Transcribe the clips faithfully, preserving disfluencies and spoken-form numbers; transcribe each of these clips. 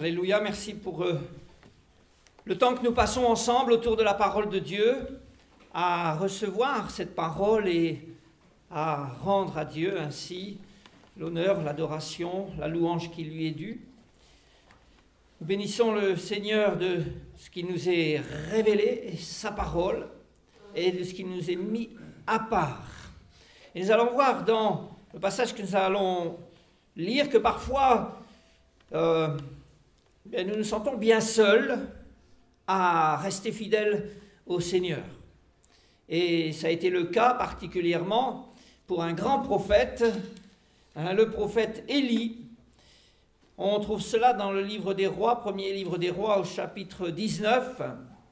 Alléluia, merci pour euh, le temps que nous passons ensemble autour de la parole de Dieu, à recevoir cette parole et à rendre à Dieu ainsi l'honneur, l'adoration, la louange qui lui est due. Nous bénissons le Seigneur de ce qui nous est révélé, et sa parole, et de ce qui nous est mis à part. Et nous allons voir dans le passage que nous allons lire que parfois euh, bien, nous nous sentons bien seuls à rester fidèles au Seigneur. Et ça a été le cas particulièrement pour un grand prophète, hein, le prophète Élie. On trouve cela dans le livre des rois, premier livre des rois au chapitre dix-neuf.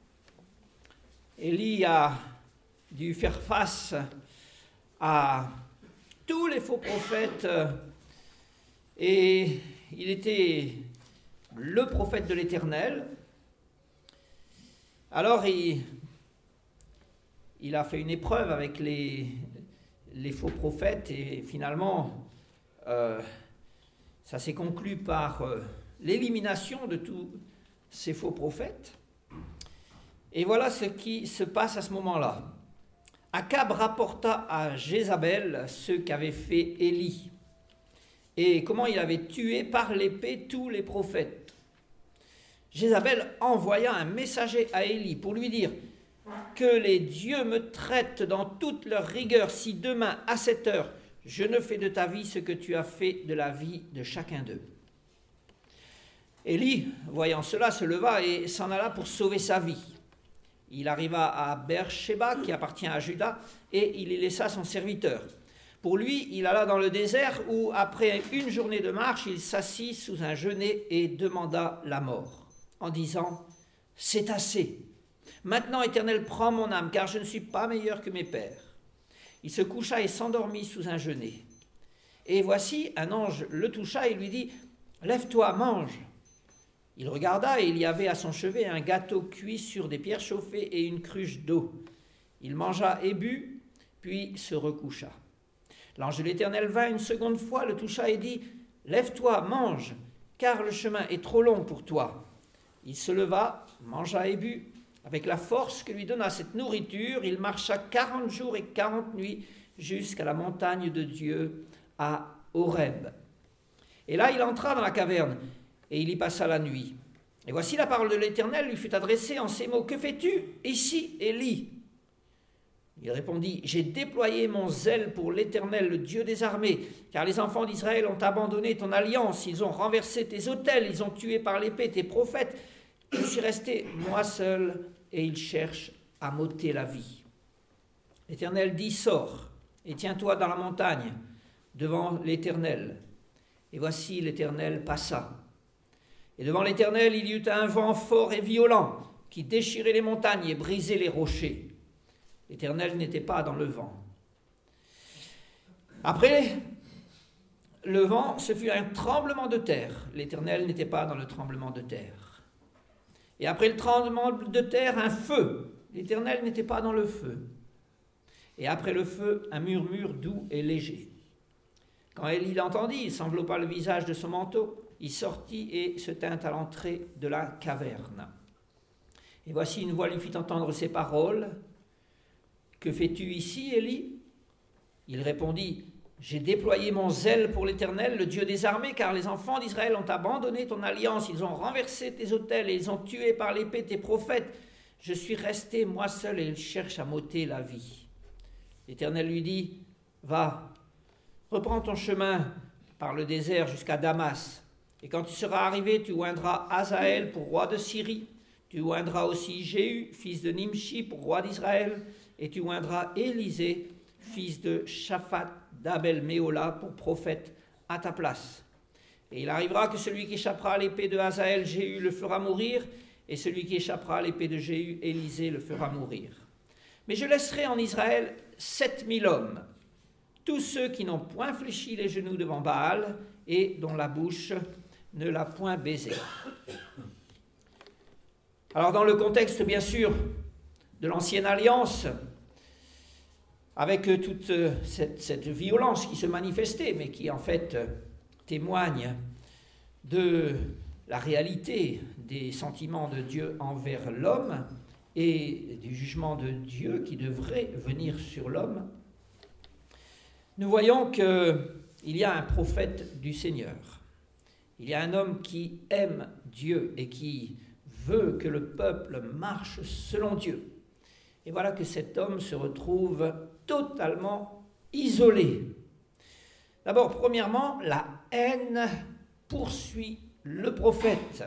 Élie a dû faire face à tous les faux prophètes et il était le prophète de l'Éternel. Alors il, il a fait une épreuve avec les, les faux prophètes et finalement euh, ça s'est conclu par euh, l'élimination de tous ces faux prophètes. Et voilà ce qui se passe à ce moment-là. Akab rapporta à Jézabel ce qu'avait fait Élie et comment il avait tué par l'épée tous les prophètes. Jézabel envoya un messager à Élie pour lui dire « Que les dieux me traitent dans toute leur rigueur si demain à cette heure je ne fais de ta vie ce que tu as fait de la vie de chacun d'eux. » Élie, voyant cela, se leva et s'en alla pour sauver sa vie. Il arriva à Beersheba, qui appartient à Juda, et il y laissa son serviteur. Pour lui, il alla dans le désert où, après une journée de marche, il s'assit sous un genêt et demanda la mort, en disant « C'est assez. Maintenant, Éternel, prends mon âme, car je ne suis pas meilleur que mes pères. » Il se coucha et s'endormit sous un genêt. Et voici, un ange le toucha et lui dit « Lève-toi, mange. » Il regarda et il y avait à son chevet un gâteau cuit sur des pierres chauffées et une cruche d'eau. Il mangea et but, puis se recoucha. L'ange de l'Éternel vint une seconde fois, le toucha et dit « Lève-toi, mange, car le chemin est trop long pour toi. » Il se leva, mangea et but. Avec la force que lui donna cette nourriture, il marcha quarante jours et quarante nuits jusqu'à la montagne de Dieu à Horeb. Et là, il entra dans la caverne et il y passa la nuit. Et voici la parole de l'Éternel lui fut adressée en ces mots. « Que fais-tu ici, Élie » Il répondit « J'ai déployé mon zèle pour l'Éternel, le Dieu des armées, car les enfants d'Israël ont abandonné ton alliance, ils ont renversé tes autels, ils ont tué par l'épée tes prophètes. Je suis resté, moi seul, et ils cherchent à m'ôter la vie. » L'Éternel dit « Sors, et tiens-toi dans la montagne, devant l'Éternel. » Et voici l'Éternel passa. Et devant l'Éternel, il y eut un vent fort et violent qui déchirait les montagnes et brisait les rochers. L'Éternel n'était pas dans le vent. Après le vent, ce fut un tremblement de terre. L'Éternel n'était pas dans le tremblement de terre. Et après le tremblement de terre, un feu. L'Éternel n'était pas dans le feu. Et après le feu, un murmure doux et léger. Quand Élie l'entendit, il s'enveloppa le visage de son manteau. Il sortit et se tint à l'entrée de la caverne. Et voici une voix lui fit entendre ces paroles. « Que fais-tu ici, Élie » Il répondit « J'ai déployé mon zèle pour l'Éternel, le Dieu des armées, car les enfants d'Israël ont abandonné ton alliance, ils ont renversé tes autels et ils ont tué par l'épée tes prophètes. Je suis resté moi seul et ils cherchent à m'ôter la vie. » L'Éternel lui dit « Va, reprends ton chemin par le désert jusqu'à Damas. Et quand tu seras arrivé, tu oindras Hazaël pour roi de Syrie. Tu oindras aussi Jéhu, fils de Nimshi, pour roi d'Israël. Et tu oindras Élisée, fils de Shaphat d'Abel-Méola, pour prophète à ta place. Et il arrivera que celui qui échappera à l'épée de Hazaël, Jéhu, le fera mourir, et celui qui échappera à l'épée de Jéhu, Élisée, le fera mourir. Mais je laisserai en Israël sept mille hommes, tous ceux qui n'ont point fléchi les genoux devant Baal, et dont la bouche ne l'a point baisé. » Alors dans le contexte, bien sûr, de l'ancienne alliance, avec toute cette, cette violence qui se manifestait, mais qui en fait témoigne de la réalité des sentiments de Dieu envers l'homme et du jugement de Dieu qui devrait venir sur l'homme, nous voyons qu'il y a un prophète du Seigneur. Il y a un homme qui aime Dieu et qui veut que le peuple marche selon Dieu. Et voilà que cet homme se retrouve totalement isolé. D'abord, premièrement, la haine poursuit le prophète.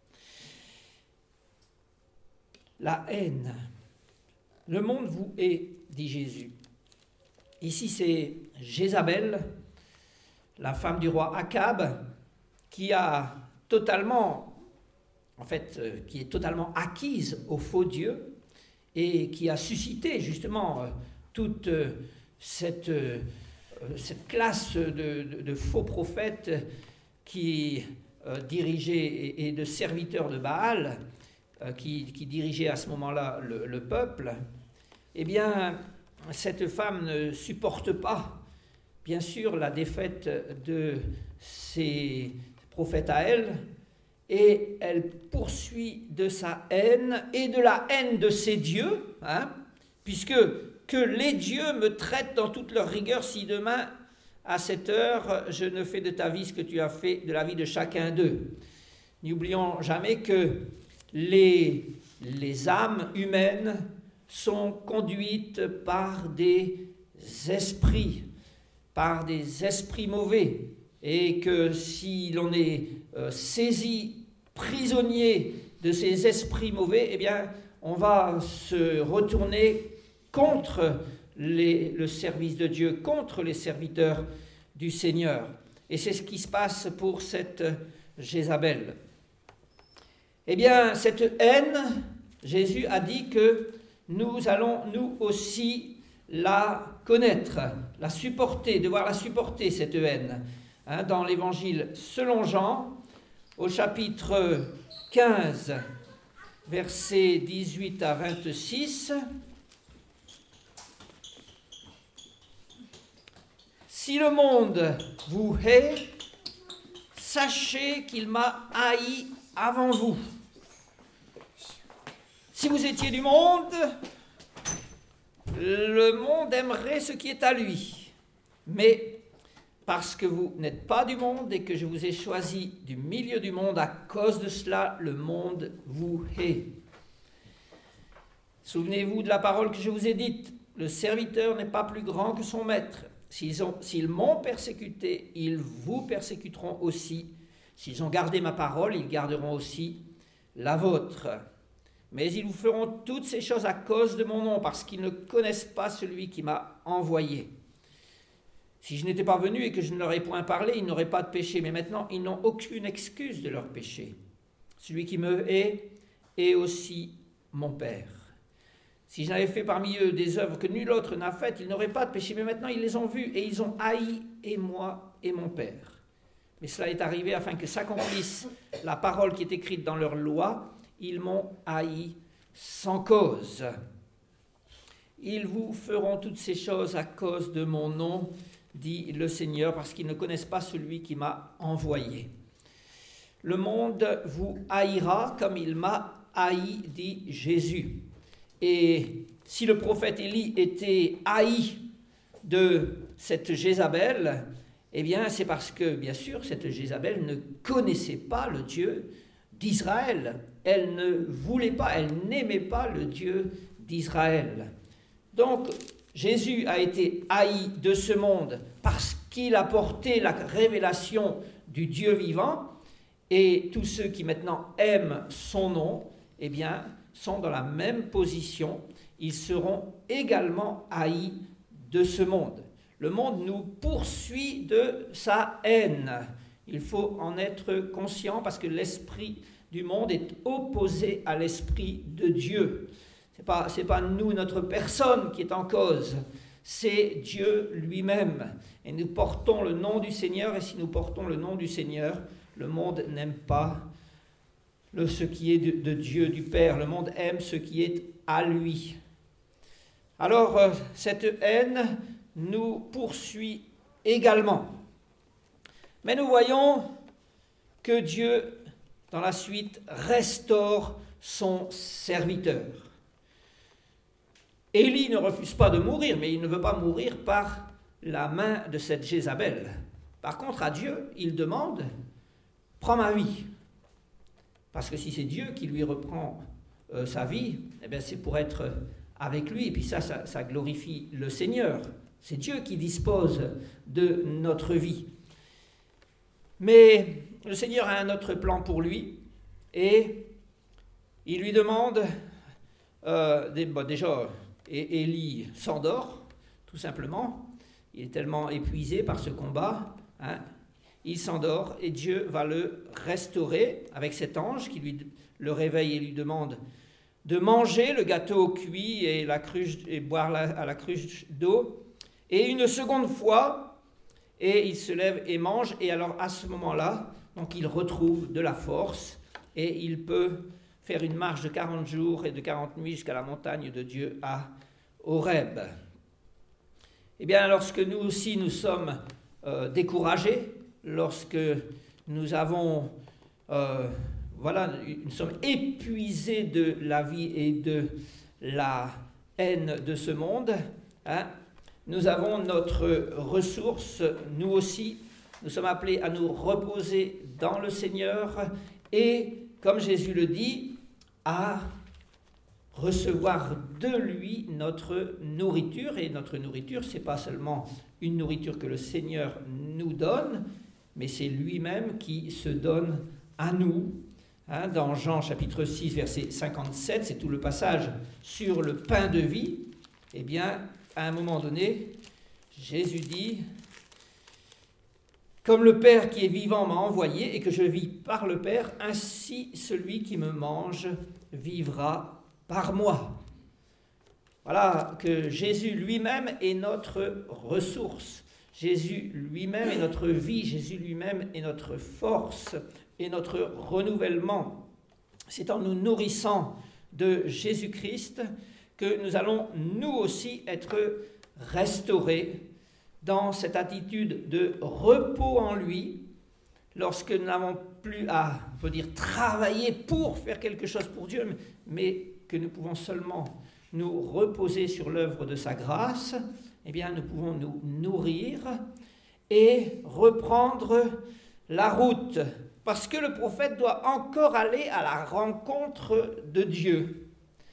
La haine. Le monde vous hait, dit Jésus. Ici, c'est Jézabel, la femme du roi Akab, qui a totalement, en fait, euh, qui est totalement acquise au faux Dieu et qui a suscité justement euh, toute euh, cette, euh, cette classe de, de, de faux prophètes qui euh, dirigeaient et, et de serviteurs de Baal, euh, qui, qui dirigeaient à ce moment-là le, le peuple. Eh bien, cette femme ne supporte pas, bien sûr, la défaite de ses prophètes à elle, et elle poursuit de sa haine et de la haine de ses dieux, hein, puisque que les dieux me traitent dans toute leur rigueur si demain, à cette heure, je ne fais de ta vie ce que tu as fait de la vie de chacun d'eux. N'oublions jamais que les, les âmes humaines sont conduites par des esprits, par des esprits mauvais, et que si l'on est euh, saisi prisonnier de ces esprits mauvais, eh bien, on va se retourner contre les, le service de Dieu, contre les serviteurs du Seigneur. Et c'est ce qui se passe pour cette Jézabel. Eh bien, cette haine, Jésus a dit que nous allons nous aussi la connaître, la supporter, devoir la supporter, cette haine. Hein, dans l'évangile selon Jean, au chapitre quinze, versets dix-huit à vingt-six, « Si le monde vous hait, sachez qu'il m'a haï avant vous. Si vous étiez du monde, le monde aimerait ce qui est à lui. Mais parce que vous n'êtes pas du monde et que je vous ai choisi du milieu du monde, à cause de cela, le monde vous hait. Souvenez-vous de la parole que je vous ai dite. Le serviteur n'est pas plus grand que son maître. S'ils ont, s'ils m'ont persécuté, ils vous persécuteront aussi. S'ils ont gardé ma parole, ils garderont aussi la vôtre. Mais ils vous feront toutes ces choses à cause de mon nom, parce qu'ils ne connaissent pas celui qui m'a envoyé. Si je n'étais pas venu et que je ne leur ai point parlé, ils n'auraient pas de péché. Mais maintenant, ils n'ont aucune excuse de leur péché. Celui qui me hait est aussi mon Père. Si je n'avais fait parmi eux des œuvres que nul autre n'a faites, ils n'auraient pas de péché. Mais maintenant, ils les ont vus et ils ont haï, et moi et mon Père. Mais cela est arrivé afin que s'accomplisse la parole qui est écrite dans leur loi. Ils m'ont haï sans cause. Ils vous feront toutes ces choses à cause de mon nom, dit le Seigneur, parce qu'ils ne connaissent pas celui qui m'a envoyé. Le monde vous haïra comme il m'a haï, dit Jésus. Et si le prophète Élie était haï de cette Jézabel, eh bien c'est parce que, bien sûr, cette Jézabel ne connaissait pas le Dieu d'Israël. Elle ne voulait pas, elle n'aimait pas le Dieu d'Israël. Donc, Jésus a été haï de ce monde parce qu'il a porté la révélation du Dieu vivant, et tous ceux qui maintenant aiment son nom, eh bien, sont dans la même position. Ils seront également haïs de ce monde. Le monde nous poursuit de sa haine. Il faut en être conscient parce que l'esprit du monde est opposé à l'esprit de Dieu. Ce n'est pas, c'est pas nous, notre personne qui est en cause, c'est Dieu lui-même. Et nous portons le nom du Seigneur, et si nous portons le nom du Seigneur, le monde n'aime pas le, ce qui est de, de Dieu, du Père. Le monde aime ce qui est à lui. Alors, euh, cette haine nous poursuit également. Mais nous voyons que Dieu dans la suite, restaure son serviteur. Élie ne refuse pas de mourir, mais il ne veut pas mourir par la main de cette Jézabel. Par contre, à Dieu, il demande « Prends ma vie ». Parce que si c'est Dieu qui lui reprend euh, sa vie, eh bien c'est pour être avec lui. Et puis ça, ça, ça glorifie le Seigneur. C'est Dieu qui dispose de notre vie. Mais le Seigneur a un autre plan pour lui. Et il lui demande, euh, des, bon, déjà, et Élie s'endort, tout simplement. Il est tellement épuisé par ce combat. Hein, il s'endort et Dieu va le restaurer avec cet ange qui lui, le réveille et lui demande de manger le gâteau cuit et, la cruche, et boire la, à la cruche d'eau. Et une seconde fois, et il se lève et mange. Et alors à ce moment-là, donc il retrouve de la force et il peut faire une marche de quarante jours et de quarante nuits jusqu'à la montagne de Dieu à Horeb. Eh bien, lorsque nous aussi nous sommes euh, découragés, lorsque nous avons, euh, voilà, nous sommes épuisés de la vie et de la haine de ce monde, hein, nous avons notre ressource, nous aussi, nous sommes appelés à nous reposer dans le Seigneur et, comme Jésus le dit, à recevoir de lui notre nourriture. Et notre nourriture, ce n'est pas seulement une nourriture que le Seigneur nous donne, mais c'est lui-même qui se donne à nous. Hein, dans Jean chapitre six, verset cinquante-sept, c'est tout le passage sur le pain de vie. Eh bien, à un moment donné, Jésus dit « Comme le Père qui est vivant m'a envoyé et que je vis par le Père, ainsi celui qui me mange vivra par moi. » Voilà que Jésus lui-même est notre ressource. Jésus lui-même est notre vie, Jésus lui-même est notre force et notre renouvellement. C'est en nous nourrissant de Jésus-Christ que nous allons nous aussi être restaurés dans cette attitude de repos en lui, lorsque nous n'avons plus à, on peut dire, travailler pour faire quelque chose pour Dieu, mais que nous pouvons seulement nous reposer sur l'œuvre de sa grâce. Eh bien, nous pouvons nous nourrir et reprendre la route, parce que le prophète doit encore aller à la rencontre de Dieu.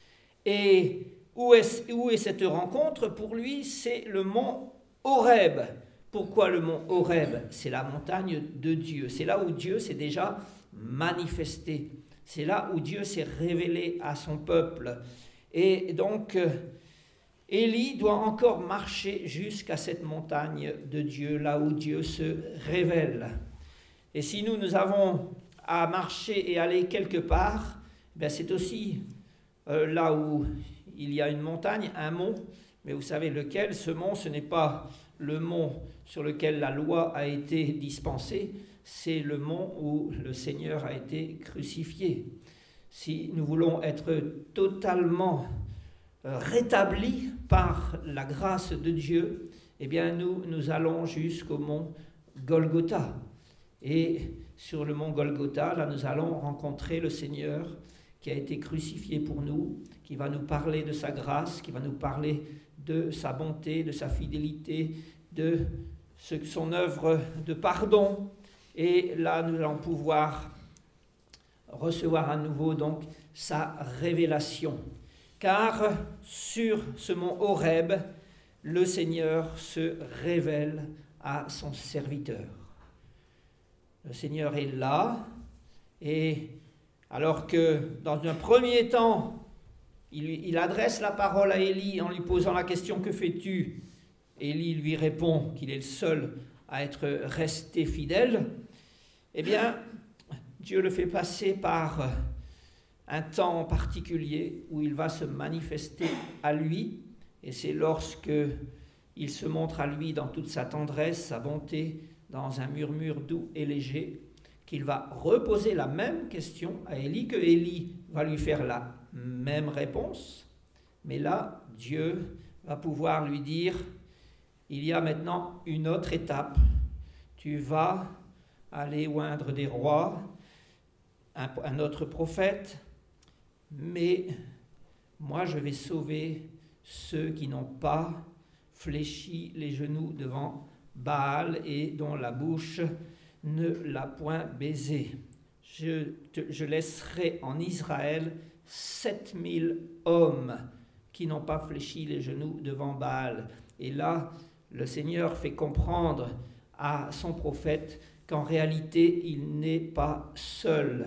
Et où est, où est cette rencontre? Pour lui, c'est le mont Horeb. Pourquoi le mont Horeb? C'est la montagne de Dieu. C'est là où Dieu s'est déjà manifesté. C'est là où Dieu s'est révélé à son peuple. Et donc, Élie doit encore marcher jusqu'à cette montagne de Dieu, là où Dieu se révèle. Et si nous, nous avons à marcher et aller quelque part, ben c'est aussi euh, là où il y a une montagne, un mont, mais vous savez lequel? Ce mont, ce n'est pas le mont sur lequel la loi a été dispensée, c'est le mont où le Seigneur a été crucifié. Si nous voulons être totalement rétablis par la grâce de Dieu, eh bien nous, nous allons jusqu'au mont Golgotha. Et sur le mont Golgotha, là, nous allons rencontrer le Seigneur qui a été crucifié pour nous, qui va nous parler de sa grâce, qui va nous parler de sa bonté, de sa fidélité, de son œuvre de pardon. Et là, nous allons pouvoir recevoir à nouveau donc sa révélation. Car sur ce mont Horeb, le Seigneur se révèle à son serviteur. Le Seigneur est là, et alors que dans un premier temps, il, il adresse la parole à Élie en lui posant la question « Que fais-tu » Élie lui répond qu'il est le seul à être resté fidèle. Eh bien, Dieu le fait passer par un temps particulier où il va se manifester à lui, et c'est lorsque il se montre à lui dans toute sa tendresse, sa bonté, dans un murmure doux et léger, qu'il va reposer la même question à Élie, que Élie va lui faire la même réponse, mais là, Dieu va pouvoir lui dire, il y a maintenant une autre étape, tu vas aller oindre des rois, un, un autre prophète, mais moi je vais sauver ceux qui n'ont pas fléchi les genoux devant Baal et dont la bouche ne l'a point baisé. Je, te, je laisserai en Israël sept mille hommes qui n'ont pas fléchi les genoux devant Baal. Et là, le Seigneur fait comprendre à son prophète qu'en réalité, il n'est pas seul.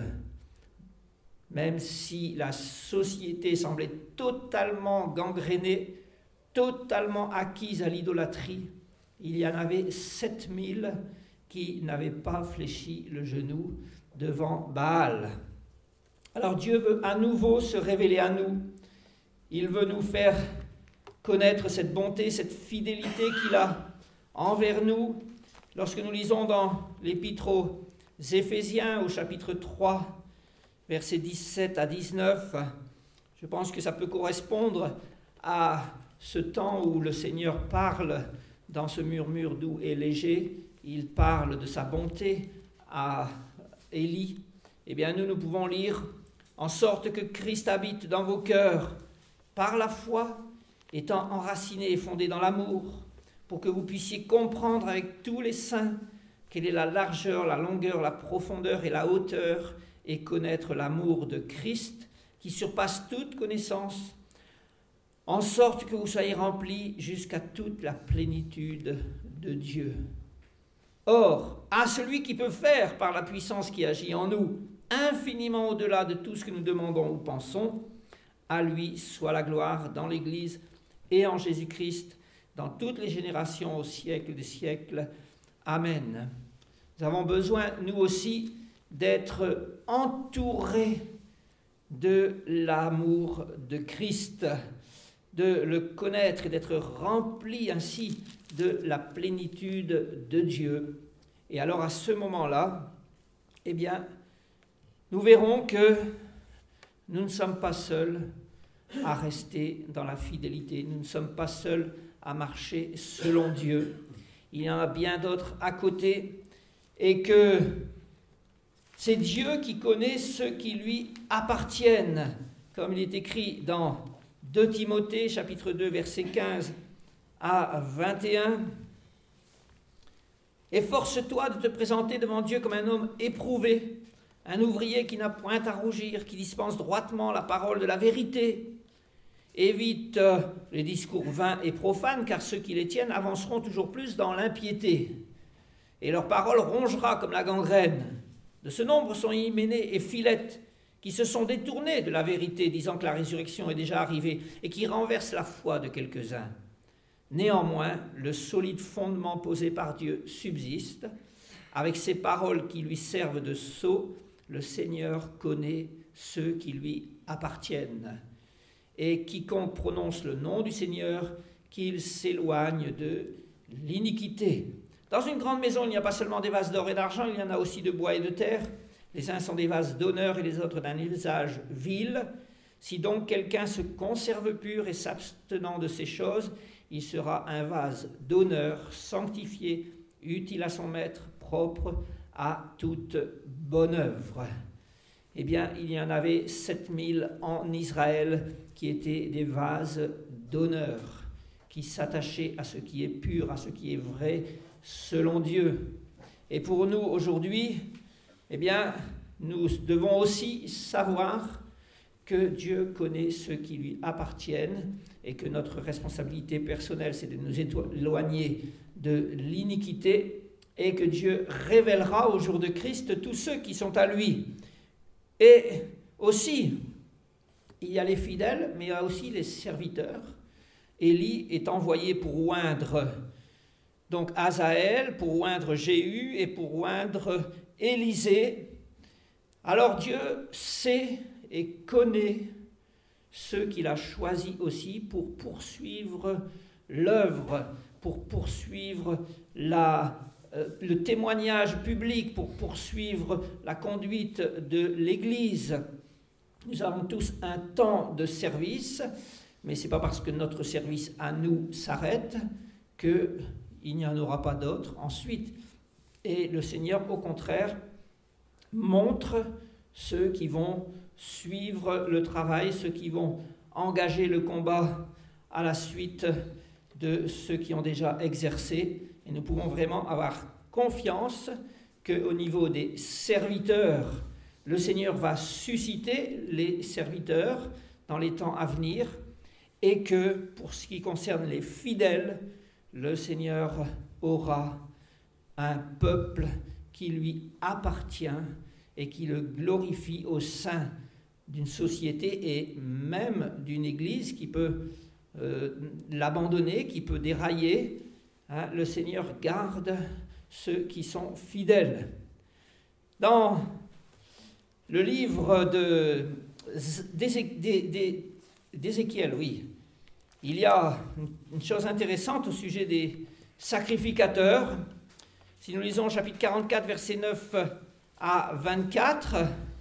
Même si la société semblait totalement gangrénée, totalement acquise à l'idolâtrie, il y en avait sept mille qui n'avaient pas fléchi le genou devant Baal. Alors Dieu veut à nouveau se révéler à nous. Il veut nous faire connaître cette bonté, cette fidélité qu'il a envers nous. Lorsque nous lisons dans l'épître aux Éphésiens au chapitre trois, versets dix-sept à dix-neuf, je pense que ça peut correspondre à ce temps où le Seigneur parle dans ce murmure doux et léger. Il parle de sa bonté à Élie. Eh bien, nous, nous pouvons lire « En sorte que Christ habite dans vos cœurs, par la foi, étant enraciné et fondé dans l'amour, pour que vous puissiez comprendre avec tous les saints quelle est la largeur, la longueur, la profondeur et la hauteur, et connaître l'amour de Christ qui surpasse toute connaissance, en sorte que vous soyez remplis jusqu'à toute la plénitude de Dieu. Or, à celui qui peut faire, par la puissance qui agit en nous, infiniment au-delà de tout ce que nous demandons ou pensons, à lui soit la gloire dans l'Église et en Jésus-Christ, dans toutes les générations, au siècle des siècles. Amen. Nous avons besoin, nous aussi, d'être entourés de l'amour de Christ, de le connaître et d'être remplis ainsi de la plénitude de Dieu. Et alors à ce moment-là, eh bien, nous verrons que nous ne sommes pas seuls à rester dans la fidélité, nous ne sommes pas seuls à marcher selon Dieu. Il y en a bien d'autres à côté, et que c'est Dieu qui connaît ceux qui lui appartiennent, comme il est écrit dans deux Timothée, chapitre deux, versets quinze à vingt et un. « Efforce-toi de te présenter devant Dieu comme un homme éprouvé, un ouvrier qui n'a point à rougir, qui dispense droitement la parole de la vérité. Évite les discours vains et profanes, car ceux qui les tiennent avanceront toujours plus dans l'impiété. Et leur parole rongera comme la gangrène. De ce nombre sont Hyménée et Philette, qui se sont détournés de la vérité, disant que la résurrection est déjà arrivée, et qui renversent la foi de quelques-uns. Néanmoins, le solide fondement posé par Dieu subsiste. Avec ces paroles qui lui servent de sceau, le Seigneur connaît ceux qui lui appartiennent. Et quiconque prononce le nom du Seigneur, qu'il s'éloigne de l'iniquité. » Dans une grande maison, il n'y a pas seulement des vases d'or et d'argent, il y en a aussi de bois et de terre. Les uns sont des vases d'honneur et les autres d'un usage vil. Si donc quelqu'un se conserve pur et s'abstenant de ces choses, il sera un vase d'honneur, sanctifié, utile à son maître, propre à toute bonne œuvre. Eh bien, il y en avait sept mille en Israël qui étaient des vases d'honneur, qui s'attachaient à ce qui est pur, à ce qui est vrai, selon Dieu. Et pour nous, aujourd'hui, eh bien, nous devons aussi savoir que Dieu connaît ceux qui lui appartiennent et que notre responsabilité personnelle, c'est de nous éloigner de l'iniquité et que Dieu révélera au jour de Christ tous ceux qui sont à lui. Et aussi, il y a les fidèles, mais il y a aussi les serviteurs. Élie est envoyé pour oindre donc Azaël, pour oindre Jéhu et pour oindre Élisée. Alors Dieu sait et connaît ceux qu'il a choisis aussi pour poursuivre l'œuvre, pour poursuivre la, euh, le témoignage public, pour poursuivre la conduite de l'Église. Nous avons tous un temps de service, mais ce n'est pas parce que notre service à nous s'arrête qu'il n'y en aura pas d'autre ensuite. Et le Seigneur, au contraire, montre ceux qui vont suivre le travail, ceux qui vont engager le combat à la suite de ceux qui ont déjà exercé. Et nous pouvons vraiment avoir confiance qu'au niveau des serviteurs, le Seigneur va susciter les serviteurs dans les temps à venir, et que pour ce qui concerne les fidèles, le Seigneur aura un peuple qui lui appartient et qui le glorifie au sein d'une société et même d'une église qui peut euh, l'abandonner, qui peut dérailler. Hein, le Seigneur garde ceux qui sont fidèles. Dans le livre de, d'Ézéchiel, oui, il y a une chose intéressante au sujet des sacrificateurs. Si nous lisons chapitre quarante-quatre, versets neuf à vingt-quatre,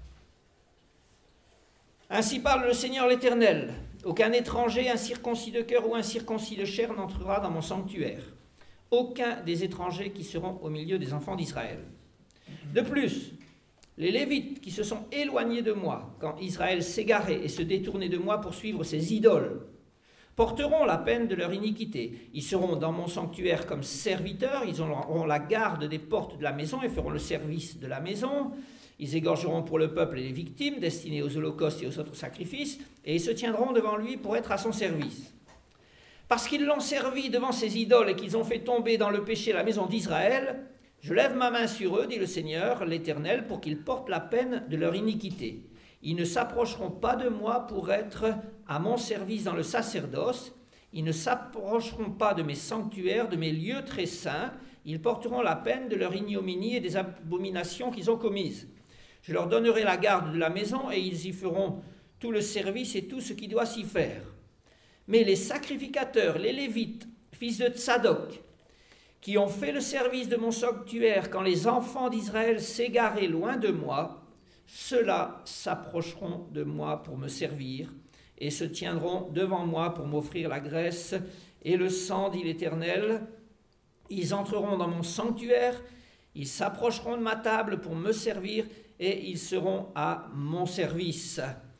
« Ainsi parle le Seigneur l'Éternel, aucun étranger, incirconcis de cœur ou incirconcis de chair n'entrera dans mon sanctuaire, aucun des étrangers qui seront au milieu des enfants d'Israël. De plus, les Lévites qui se sont éloignés de moi, quand Israël s'égarait et se détournait de moi pour suivre ses idoles, porteront la peine de leur iniquité. Ils seront dans mon sanctuaire comme serviteurs, ils auront la garde des portes de la maison et feront le service de la maison. Ils égorgeront pour le peuple les victimes destinées aux holocaustes et aux autres sacrifices, et ils se tiendront devant lui pour être à son service. Parce qu'ils l'ont servi devant ses idoles et qu'ils ont fait tomber dans le péché la maison d'Israël, je lève ma main sur eux, dit le Seigneur, l'Éternel, pour qu'ils portent la peine de leur iniquité. Ils ne s'approcheront pas de moi pour être à mon service dans le sacerdoce. Ils ne s'approcheront pas de mes sanctuaires, de mes lieux très saints. Ils porteront la peine de leur ignominie et des abominations qu'ils ont commises. Je leur donnerai la garde de la maison et ils y feront tout le service et tout ce qui doit s'y faire. Mais les sacrificateurs, les Lévites, fils de Tsadok, qui ont fait le service de mon sanctuaire quand les enfants d'Israël s'égaraient loin de moi, ceux-là s'approcheront de moi pour me servir et se tiendront devant moi pour m'offrir la graisse et le sang, dit l'Éternel. Ils entreront dans mon sanctuaire, ils s'approcheront de ma table pour me servir et ils seront à mon service.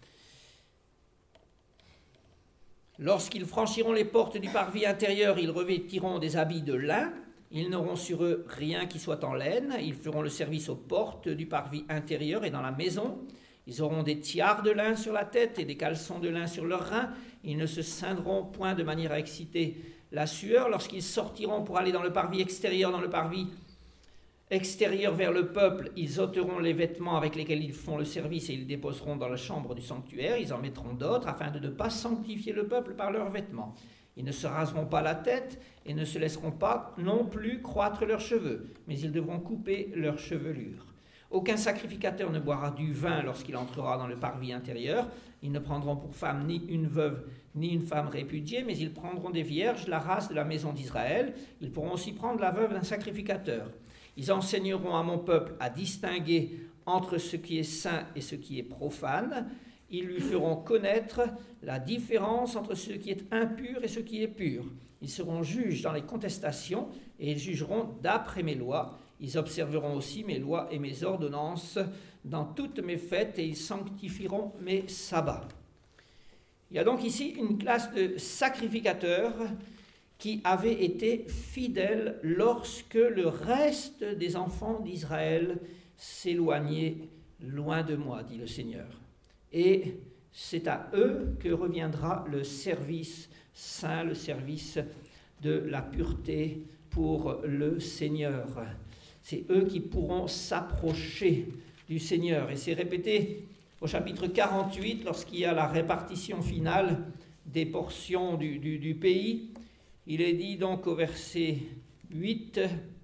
Lorsqu'ils franchiront les portes du parvis intérieur, ils revêtiront des habits de lin. Ils n'auront sur eux rien qui soit en laine. Ils feront le service aux portes du parvis intérieur et dans la maison. Ils auront des tiares de lin sur la tête et des caleçons de lin sur leurs reins. Ils ne se ceindront point de manière à exciter la sueur. Lorsqu'ils sortiront pour aller dans le parvis extérieur, dans le parvis extérieur vers le peuple, ils ôteront les vêtements avec lesquels ils font le service et ils déposeront dans la chambre du sanctuaire. Ils en mettront d'autres afin de ne pas sanctifier le peuple par leurs vêtements. Ils ne se raseront pas la tête et ne se laisseront pas non plus croître leurs cheveux, mais ils devront couper leurs chevelures. Aucun sacrificateur ne boira du vin lorsqu'il entrera dans le parvis intérieur. Ils ne prendront pour femme ni une veuve ni une femme répudiée, mais ils prendront des vierges, la race de la maison d'Israël. Ils pourront aussi prendre la veuve d'un sacrificateur. Ils enseigneront à mon peuple à distinguer entre ce qui est saint et ce qui est profane. Ils lui feront connaître la différence entre ce qui est impur et ce qui est pur. Ils seront juges dans les contestations et ils jugeront d'après mes lois. Ils observeront aussi mes lois et mes ordonnances dans toutes mes fêtes et ils sanctifieront mes sabbats. Il y a donc ici une classe de sacrificateurs qui avaient été fidèles lorsque le reste des enfants d'Israël s'éloignait loin de moi, dit le Seigneur. Et c'est à eux que reviendra le service saint, le service de la pureté pour le Seigneur. C'est eux qui pourront s'approcher du Seigneur. Et c'est répété au chapitre quarante-huit, lorsqu'il y a la répartition finale des portions du, du, du pays. Il est dit donc au verset huit,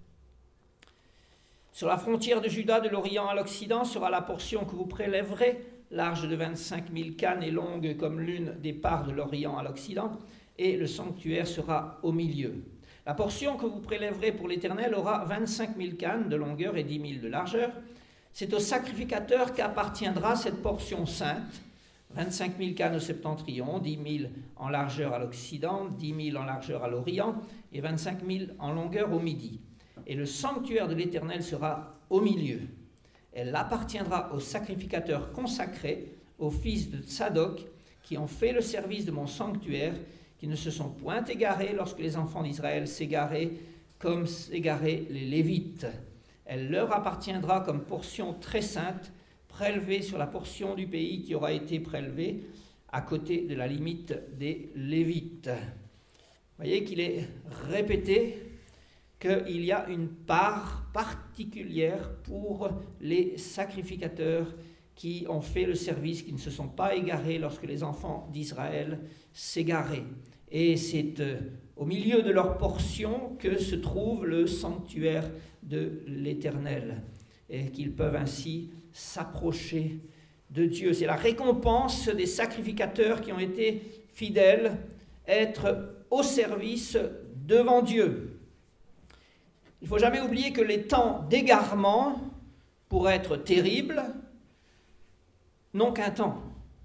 « Sur la frontière de Juda, de l'Orient à l'Occident, sera la portion que vous prélèverez, large de vingt-cinq mille cannes et longue comme l'une des parts de l'Orient à l'Occident, et le sanctuaire sera au milieu. La portion que vous prélèverez pour l'Éternel aura vingt-cinq mille cannes de longueur et dix mille de largeur. C'est au sacrificateur qu'appartiendra cette portion sainte, vingt-cinq mille cannes au septentrion, dix mille en largeur à l'Occident, dix mille en largeur à l'Orient, et vingt-cinq mille en longueur au midi. Et le sanctuaire de l'Éternel sera au milieu. Elle appartiendra aux sacrificateurs consacrés, aux fils de Tsadok, qui ont fait le service de mon sanctuaire, qui ne se sont point égarés lorsque les enfants d'Israël s'égaraient, comme s'égaraient les Lévites. Elle leur appartiendra comme portion très sainte, prélevée sur la portion du pays qui aura été prélevée à côté de la limite des Lévites. Vous voyez qu'il est répété qu'il y a une part particulière pour les sacrificateurs qui ont fait le service, qui ne se sont pas égarés lorsque les enfants d'Israël s'égaraient. Et c'est euh, au milieu de leur portion que se trouve le sanctuaire de l'Éternel, et qu'ils peuvent ainsi s'approcher de Dieu. C'est la récompense des sacrificateurs qui ont été fidèles, être au service devant Dieu. Il ne faut jamais oublier que les temps d'égarement, pour être terribles, n'ont qu'un temps.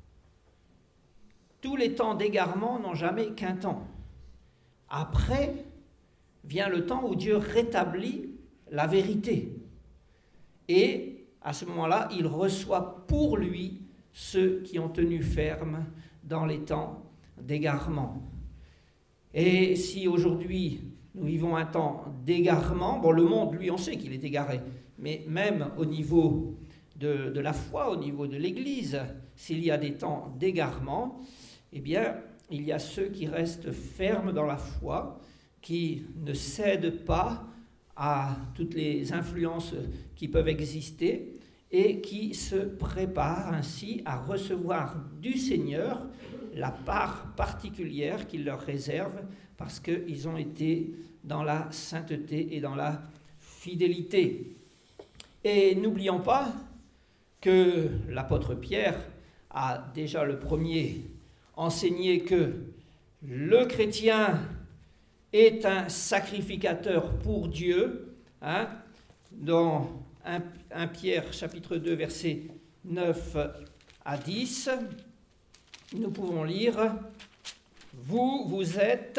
Tous les temps d'égarement n'ont jamais qu'un temps. Après vient le temps où Dieu rétablit la vérité. Et à ce moment-là, il reçoit pour lui ceux qui ont tenu ferme dans les temps d'égarement. Et si aujourd'hui nous vivons un temps d'égarement, bon, le monde, lui, on sait qu'il est égaré, mais même au niveau de, de la foi, au niveau de l'Église, s'il y a des temps d'égarement, eh bien, il y a ceux qui restent fermes dans la foi, qui ne cèdent pas à toutes les influences qui peuvent exister et qui se préparent ainsi à recevoir du Seigneur la part particulière qu'il leur réserve parce qu'ils ont été dans la sainteté et dans la fidélité. Et n'oublions pas que l'apôtre Pierre a déjà le premier enseigné que le chrétien est un sacrificateur pour Dieu, hein, dans un Pierre chapitre deux versets neuf à dix, nous pouvons lire « Vous, vous êtes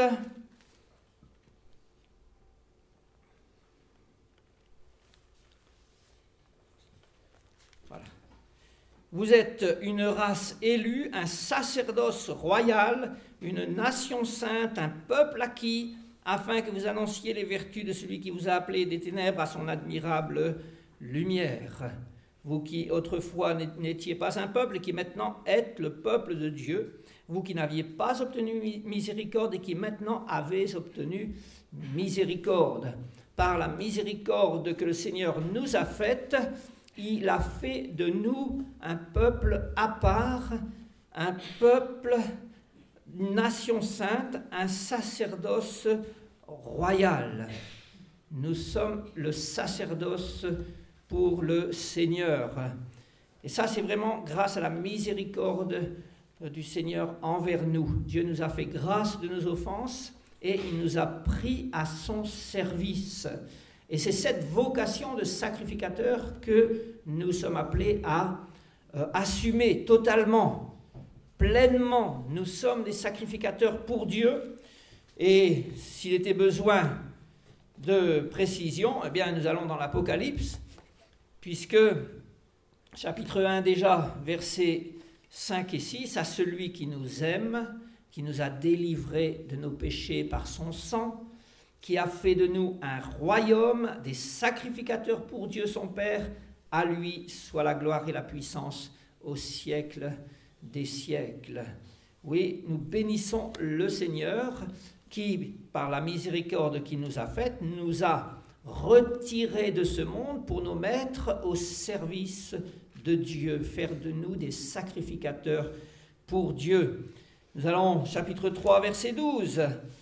voilà. Vous êtes une race élue, un sacerdoce royal, une nation sainte, un peuple acquis, afin que vous annonciez les vertus de celui qui vous a appelé des ténèbres à son admirable lumière. Vous qui autrefois n'étiez pas un peuple et qui maintenant êtes le peuple de Dieu, vous qui n'aviez pas obtenu miséricorde et qui maintenant avez obtenu miséricorde. Par la miséricorde que le Seigneur nous a faite, il a fait de nous un peuple à part, un peuple, une nation sainte, un sacerdoce royal. Nous sommes le sacerdoce pour le Seigneur. Et ça, c'est vraiment grâce à la miséricorde du Seigneur envers nous. Dieu nous a fait grâce de nos offenses et il nous a pris à son service. Et c'est cette vocation de sacrificateur que nous sommes appelés à euh, assumer totalement, pleinement. Nous sommes des sacrificateurs pour Dieu. Et s'il était besoin de précision, eh bien, nous allons dans l'Apocalypse, puisque, chapitre un déjà, versets cinq et six, « À celui qui nous aime, qui nous a délivrés de nos péchés par son sang, qui a fait de nous un royaume, des sacrificateurs pour Dieu son Père, à lui soit la gloire et la puissance au siècle des siècles. » Oui, nous bénissons le Seigneur qui, par la miséricorde qu'il nous a faite, nous a retirés de ce monde pour nous mettre au service de Dieu, faire de nous des sacrificateurs pour Dieu. Nous allons, chapitre trois, verset douze.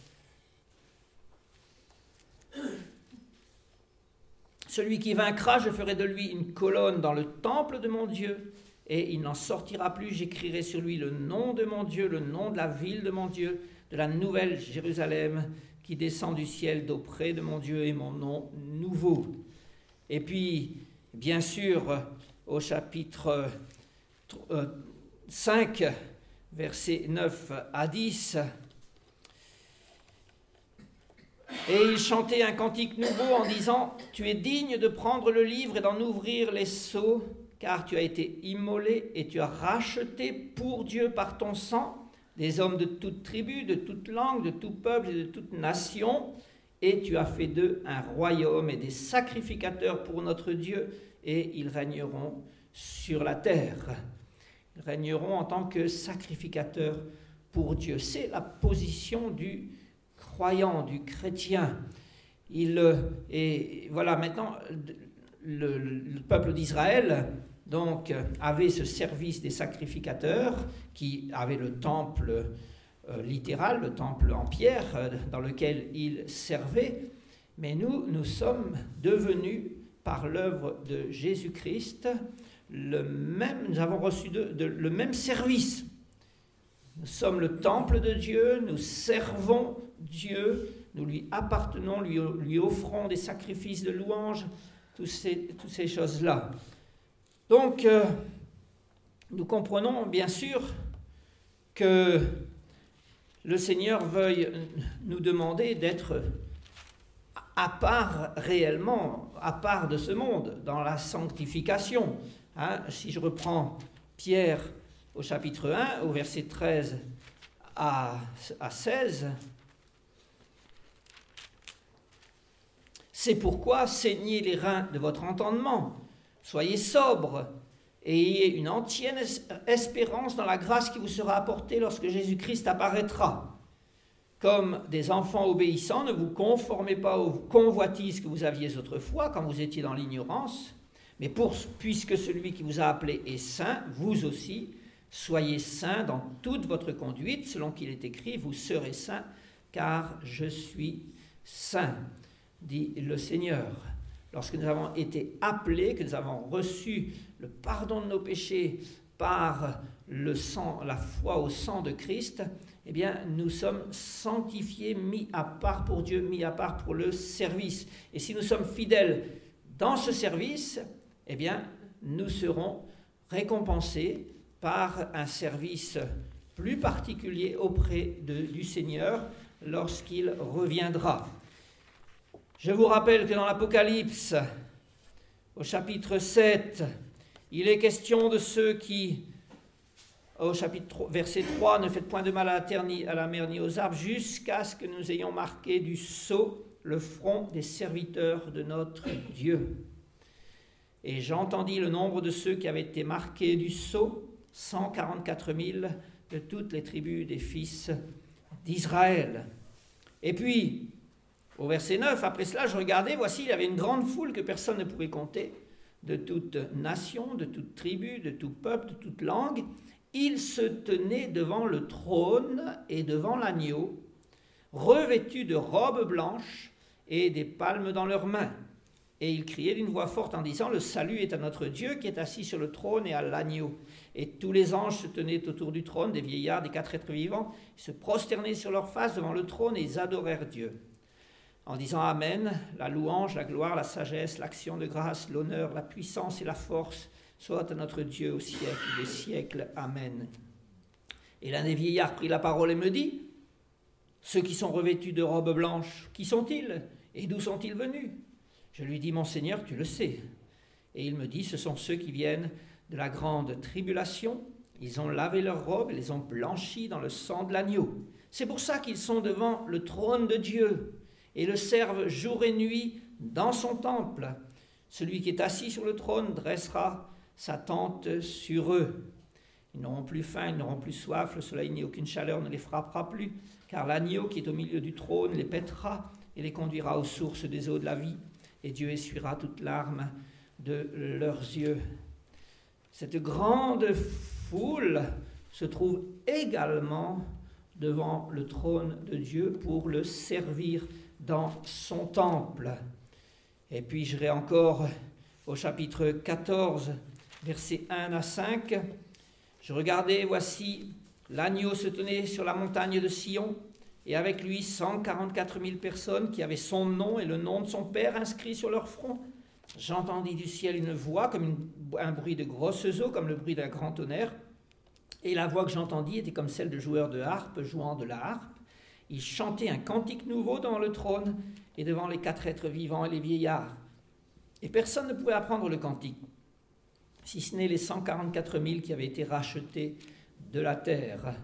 Celui qui vaincra, je ferai de lui une colonne dans le temple de mon Dieu, et il n'en sortira plus. J'écrirai sur lui le nom de mon Dieu, le nom de la ville de mon Dieu, de la nouvelle Jérusalem, qui descend du ciel d'auprès de mon Dieu, et mon nom nouveau. Et puis, bien sûr, au chapitre cinq, versets neuf à dix, Et ils chantaient un cantique nouveau en disant « Tu es digne de prendre le livre et d'en ouvrir les sceaux, car tu as été immolé et tu as racheté pour Dieu par ton sang des hommes de toute tribu, de toute langue, de tout peuple et de toute nation, et tu as fait d'eux un royaume et des sacrificateurs pour notre Dieu, et ils régneront sur la terre. » Ils régneront en tant que sacrificateurs pour Dieu. C'est la position du croyant, du chrétien. Il, et voilà, maintenant, le, le peuple d'Israël donc, avait ce service des sacrificateurs qui avait le temple euh, littéral, le temple en pierre euh, dans lequel il servait. Mais nous, nous sommes devenus, par l'œuvre de Jésus-Christ, le même, nous avons reçu de, de, le même service. Nous sommes le temple de Dieu, nous servons Dieu, nous lui appartenons, lui, lui offrons des sacrifices de louange, toutes ces, toutes ces choses-là. Donc, euh, nous comprenons bien sûr que le Seigneur veuille nous demander d'être à part réellement, à part de ce monde, dans la sanctification. Hein, si je reprends Pierre au chapitre un, au verset treize à, à seize, c'est pourquoi saignez les reins de votre entendement, soyez sobres et ayez une entière espérance dans la grâce qui vous sera apportée lorsque Jésus-Christ apparaîtra. Comme des enfants obéissants, ne vous conformez pas aux convoitises que vous aviez autrefois quand vous étiez dans l'ignorance, mais pour, puisque celui qui vous a appelé est saint, vous aussi, soyez saints dans toute votre conduite, selon qu'il est écrit, vous serez saints, car je suis saint, dit le Seigneur. Lorsque nous avons été appelés, que nous avons reçu le pardon de nos péchés par le sang, la foi au sang de Christ, eh bien, nous sommes sanctifiés, mis à part pour Dieu, mis à part pour le service. Et si nous sommes fidèles dans ce service, eh bien, nous serons récompensés par un service plus particulier auprès de, du Seigneur lorsqu'il reviendra. Je vous rappelle que dans l'Apocalypse, au chapitre sept, il est question de ceux qui, au chapitre trois, verset trois, ne faites point de mal à la, terre, ni à la mer ni aux arbres, jusqu'à ce que nous ayons marqué du sceau le front des serviteurs de notre Dieu. Et j'entendis le nombre de ceux qui avaient été marqués du sceau, cent quarante-quatre mille de toutes les tribus des fils d'Israël. Et puis, au verset neuf, après cela, je regardais, voici, il y avait une grande foule que personne ne pouvait compter, de toute nation, de toute tribu, de tout peuple, de toute langue. Ils se tenaient devant le trône et devant l'agneau, revêtus de robes blanches et des palmes dans leurs mains. Et ils criaient d'une voix forte en disant « Le salut est à notre Dieu qui est assis sur le trône et à l'agneau. » Et tous les anges se tenaient autour du trône, des vieillards, des quatre êtres vivants, ils se prosternaient sur leur face devant le trône et ils adorèrent Dieu. En disant « Amen », la louange, la gloire, la sagesse, l'action de grâce, l'honneur, la puissance et la force soit à notre Dieu au siècle des siècles. Amen. Et l'un des vieillards prit la parole et me dit « Ceux qui sont revêtus de robes blanches, qui sont-ils et d'où sont-ils venus ?» Je lui dis « Mon Seigneur, tu le sais. » Et il me dit « Ce sont ceux qui viennent de la grande tribulation. Ils ont lavé leurs robes et les ont blanchies dans le sang de l'agneau. C'est pour ça qu'ils sont devant le trône de Dieu et le servent jour et nuit dans son temple. Celui qui est assis sur le trône dressera sa tente sur eux. Ils n'auront plus faim, ils n'auront plus soif, le soleil ni aucune chaleur ne les frappera plus, car l'agneau qui est au milieu du trône les paîtra et les conduira aux sources des eaux de la vie, et Dieu essuiera toute larme de leurs yeux. » Cette grande foule se trouve également devant le trône de Dieu pour le servir dans son temple. Et puis j'irai encore au chapitre quatorze, versets un à cinq. Je regardais, voici, l'agneau se tenait sur la montagne de Sion, et avec lui cent quarante-quatre mille personnes qui avaient son nom et le nom de son père inscrit sur leur front. J'entendis du ciel une voix comme une, un bruit de grosses eaux, comme le bruit d'un grand tonnerre. Et la voix que j'entendis était comme celle de joueurs de harpe jouant de la harpe. Ils chantaient un cantique nouveau devant le trône et devant les quatre êtres vivants et les vieillards. Et personne ne pouvait apprendre le cantique, si ce n'est les cent quarante-quatre mille qui avaient été rachetés de la terre.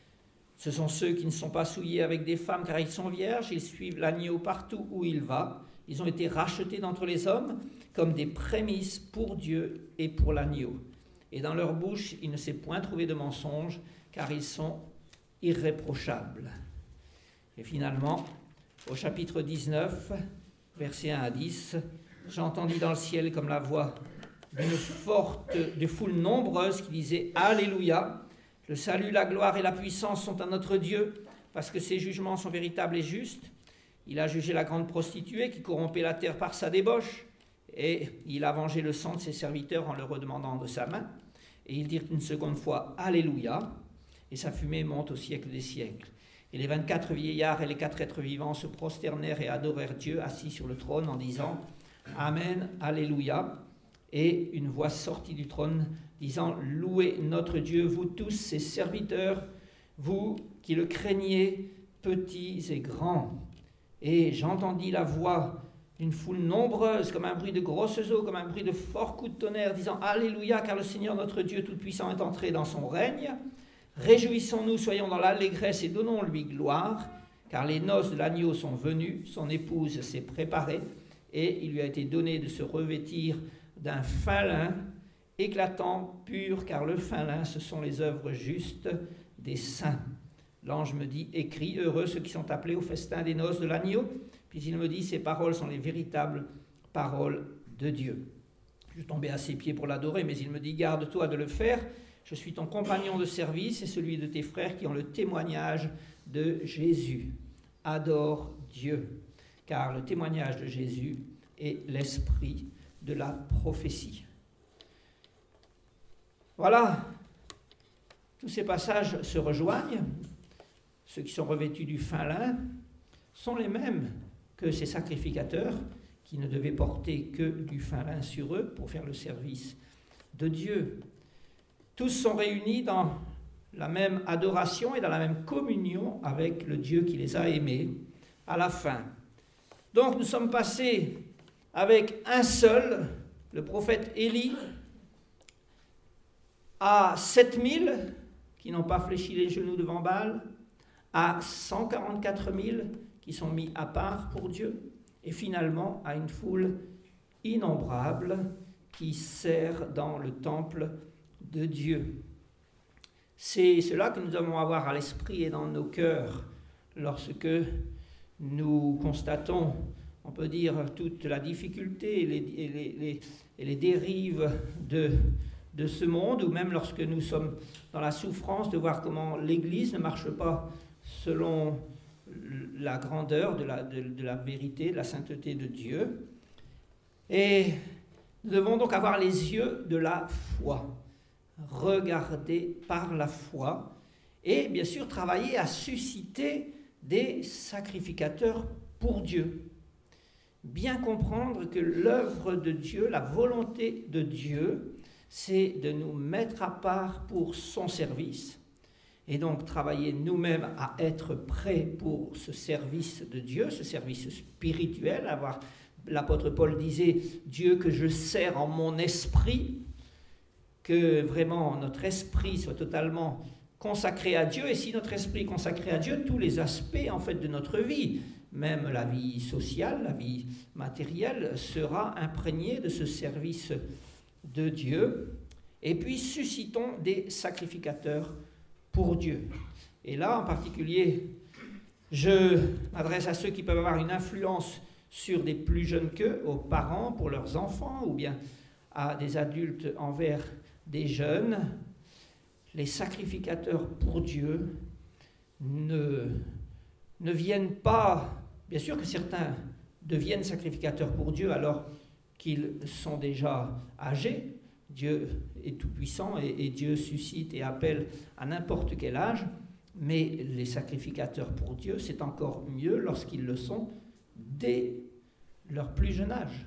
Ce sont ceux qui ne sont pas souillés avec des femmes, car ils sont vierges, ils suivent l'agneau partout où il va. Ils ont été rachetés d'entre les hommes comme des prémices pour Dieu et pour l'agneau. Et dans leur bouche, il ne s'est point trouvé de mensonge, car ils sont irréprochables. Et finalement, au chapitre dix-neuf, versets un à dix, j'entendis dans le ciel comme la voix d'une forte, de foule nombreuse qui disait « Alléluia ! Le salut, la gloire et la puissance sont à notre Dieu, parce que ses jugements sont véritables et justes. Il a jugé la grande prostituée qui corrompait la terre par sa débauche, et il a vengé le sang de ses serviteurs en le redemandant de sa main. Et ils dirent une seconde fois « Alléluia !» et sa fumée monte au siècle des siècles. Et les vingt-quatre vieillards et les quatre êtres vivants se prosternèrent et adorèrent Dieu assis sur le trône en disant « Amen, Alléluia !» Et une voix sortit du trône disant « Louez notre Dieu, vous tous ses serviteurs, vous qui le craignez, petits et grands. » Et j'entendis la voix d'une foule nombreuse, comme un bruit de grosses eaux, comme un bruit de forts coups de tonnerre, disant « Alléluia, car le Seigneur notre Dieu Tout-Puissant est entré dans son règne. Réjouissons-nous, soyons dans l'allégresse et donnons-lui gloire, car les noces de l'agneau sont venues, son épouse s'est préparée, et il lui a été donné de se revêtir d'un fin lin, éclatant, pur, car le fin lin, ce sont les œuvres justes des saints. » L'ange me dit, écrit, heureux ceux qui sont appelés au festin des noces de l'agneau. Puis il me dit, ces paroles sont les véritables paroles de Dieu. Je tombais à ses pieds pour l'adorer, mais il me dit, garde-toi de le faire. Je suis ton compagnon de service et celui de tes frères qui ont le témoignage de Jésus. Adore Dieu, car le témoignage de Jésus est l'esprit de la prophétie. Voilà, tous ces passages se rejoignent. Ceux qui sont revêtus du fin lin sont les mêmes que ces sacrificateurs qui ne devaient porter que du fin lin sur eux pour faire le service de Dieu. Tous sont réunis dans la même adoration et dans la même communion avec le Dieu qui les a aimés à la fin. Donc nous sommes passés avec un seul, le prophète Élie, à sept mille qui n'ont pas fléchi les genoux devant Baal, à cent quarante-quatre mille qui sont mis à part pour Dieu, et finalement à une foule innombrable qui sert dans le temple de Dieu. C'est cela que nous devons avoir à l'esprit et dans nos cœurs lorsque nous constatons, on peut dire, toute la difficulté et les, et les, les, et les dérives de, de ce monde, ou même lorsque nous sommes dans la souffrance de voir comment l'Église ne marche pas selon la grandeur de la, de, de la vérité, de la sainteté de Dieu. Et nous devons donc avoir les yeux de la foi, regarder par la foi, et bien sûr travailler à susciter des sacrificateurs pour Dieu. Bien comprendre que l'œuvre de Dieu, la volonté de Dieu, c'est de nous mettre à part pour son service, et donc travailler nous-mêmes à être prêts pour ce service de Dieu, ce service spirituel. Avoir, l'apôtre Paul disait « Dieu que je sers en mon esprit », que vraiment notre esprit soit totalement consacré à Dieu, et si notre esprit est consacré à Dieu, tous les aspects en fait de notre vie, même la vie sociale, la vie matérielle, sera imprégnée de ce service de Dieu. Et puis suscitons des sacrificateurs pour Dieu. Et là, en particulier, je m'adresse à ceux qui peuvent avoir une influence sur des plus jeunes qu'eux, aux parents pour leurs enfants, ou bien à des adultes envers des jeunes. Les sacrificateurs pour Dieu ne, ne viennent pas... Bien sûr que certains deviennent sacrificateurs pour Dieu alors qu'ils sont déjà âgés. Dieu est tout-puissant et, et Dieu suscite et appelle à n'importe quel âge, mais les sacrificateurs pour Dieu, c'est encore mieux lorsqu'ils le sont dès leur plus jeune âge.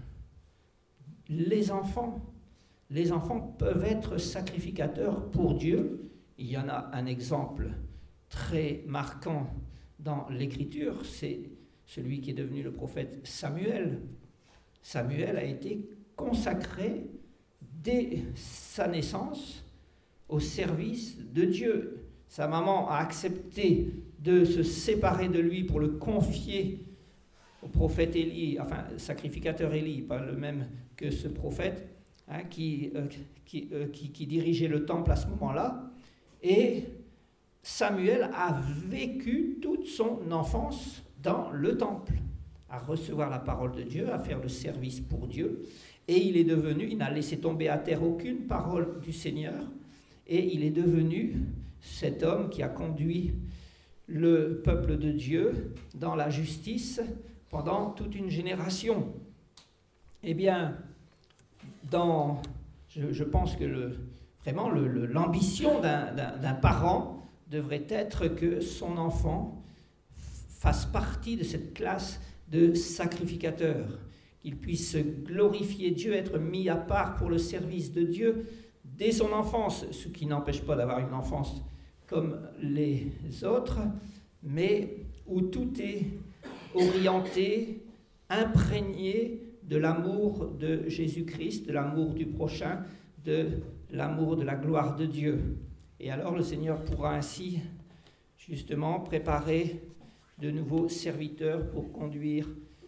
Les enfants, les enfants peuvent être sacrificateurs pour Dieu. Il y en a un exemple très marquant dans l'Écriture, c'est celui qui est devenu le prophète Samuel. Samuel a été consacré dès sa naissance au service de Dieu. Sa maman a accepté de se séparer de lui pour le confier au prophète Élie, enfin sacrificateur Élie, pas le même que ce prophète, hein, qui, euh, qui, euh, qui, qui dirigeait le temple à ce moment-là. Et Samuel a vécu toute son enfance dans le temple, à recevoir la parole de Dieu, à faire le service pour Dieu. Et il est devenu, il n'a laissé tomber à terre aucune parole du Seigneur, et il est devenu cet homme qui a conduit le peuple de Dieu dans la justice pendant toute une génération. Eh bien, dans, je, je pense que le, vraiment le, le, l'ambition d'un, d'un, d'un parent devrait être que son enfant fasse partie de cette classe de sacrificateurs, qu'il puisse glorifier Dieu, être mis à part pour le service de Dieu dès son enfance, ce qui n'empêche pas d'avoir une enfance comme les autres, mais où tout est orienté, imprégné de l'amour de Jésus-Christ, de l'amour du prochain, de l'amour de la gloire de Dieu. Et alors le Seigneur pourra ainsi justement préparer de nouveaux serviteurs pour conduire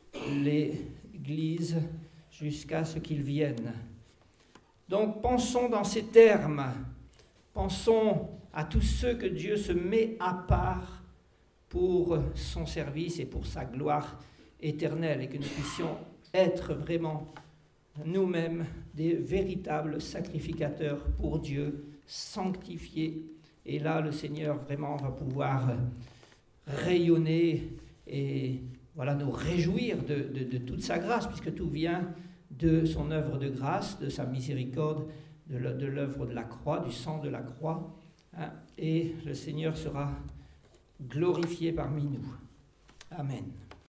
l'Église jusqu'à ce qu'ils viennent. Donc pensons dans ces termes, pensons à tous ceux que Dieu se met à part pour son service et pour sa gloire éternelle, et que nous puissions être vraiment nous-mêmes des véritables sacrificateurs pour Dieu, sanctifiés. Et là, le Seigneur vraiment va pouvoir rayonner et voilà, nous réjouir de, de, de toute sa grâce, puisque tout vient de son œuvre de grâce, de sa miséricorde, de, le, de l'œuvre de la croix, du sang de la croix. Hein, et le Seigneur sera glorifié parmi nous. Amen.